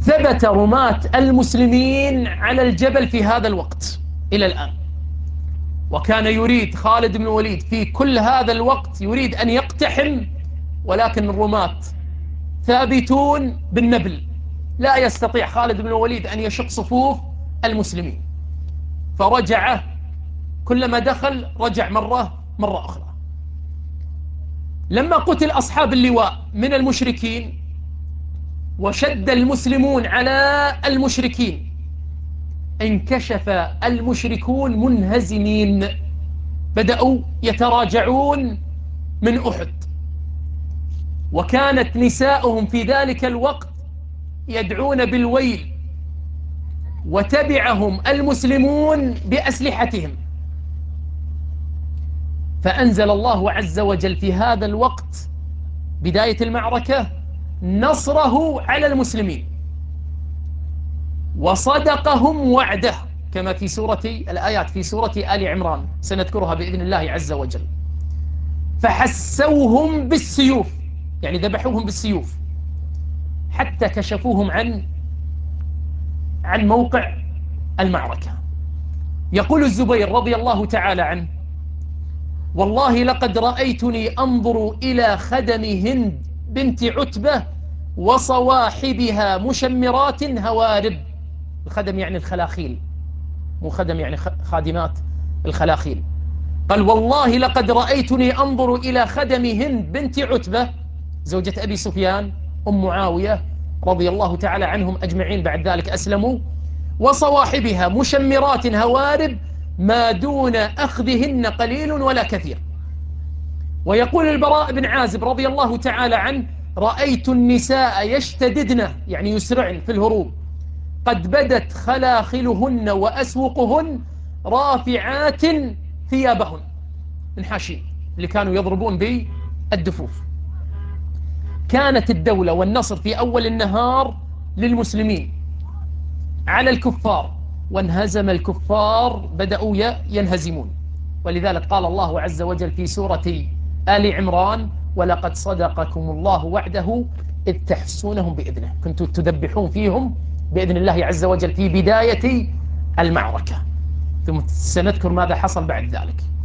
ثبت رماة المسلمين على الجبل في هذا الوقت إلى الآن. وكان يريد خالد بن الوليد في كل هذا الوقت يريد أن يقتحم، ولكن الرماة ثابتون بالنبل، لا يستطيع خالد بن الوليد أن يشق صفوف المسلمين، فرجع كلما دخل رجع مرة أخرى. لما قتل أصحاب اللواء من المشركين وشد المسلمون على المشركين، انكشف المشركون منهزمين، بدأوا يتراجعون من أحد. وكانت نساؤهم في ذلك الوقت يدعون بالويل، وتبعهم المسلمون بأسلحتهم. فأنزل الله عز وجل في هذا الوقت بداية المعركة نصره على المسلمين، وصدقهم وعده، كما في الآيات في سورة آل عمران سنذكرها بإذن الله عز وجل. فحسوهم بالسيوف، يعني ذبحوهم بالسيوف حتى كشفوهم عن موقع المعركة. يقول الزبير رضي الله تعالى عنه: والله لقد رأيتني أنظر إلى خدم هند بنت عتبة وصواحبها مشمرات هوارب. الخدم يعني الخلاخيل، مو خدم يعني خادمات، الخلاخيل. قال: والله لقد رأيتني أنظر إلى خدم هند بنت عتبة زوجة أبي سفيان أم معاوية رضي الله تعالى عنهم أجمعين، بعد ذلك أسلموا، وصواحبها مشمرات هوارب ما دون أخذهن قليل ولا كثير. ويقول البراء بن عازب رضي الله تعالى عنه: رأيت النساء يشتددن، يعني يسرعن في الهروب، قد بدت خلاخلهن وأسوقهن رافعات ثيابهن، منحاشين، اللي كانوا يضربون بالدفوف. كانت الدولة والنصر في أول النهار للمسلمين على الكفار، وانهزم الكفار، بدأوا ينهزمون. ولذلك قال الله عز وجل في سورة آل عمران: ولقد صدقكم الله وعده إذ تحسونهم بإذنه، كنتم تذبحون فيهم بإذن الله عز وجل في بداية المعركة. ثم سنذكر ماذا حصل بعد ذلك.